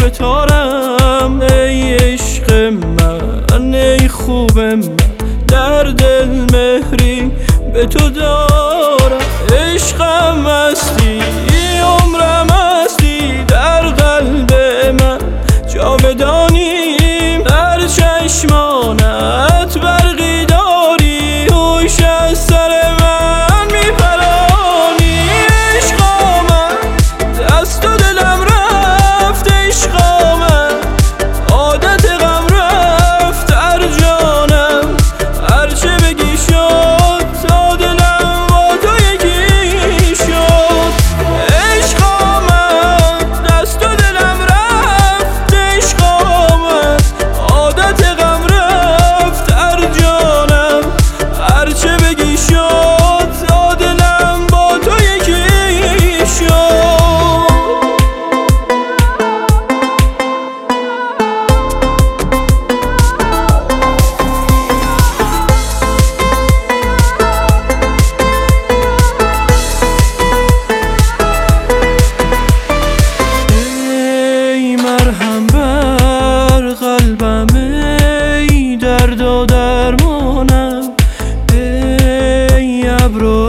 ستارم. ای عشق من، ای خوب من، در دل مهری به تو دارم. عشقم هستی، عمرم هستی، در قلب من جاودانیم. در چشمانت برقی داری، هوش از سر من میپرانی. عشق آمد دست و دلم رفت، عشق آمد عادت غم رفت در جانم. هرچه بگی شد تا دلم با تو یکی شد. عشق آمد دست و دلم رفت، عشق آمد عادت غم رفت در جانم. هرچه بگی شد تا دلم با تو یکی شد. مرهم بر قلبم، ای درد و درمانم، ای ابرو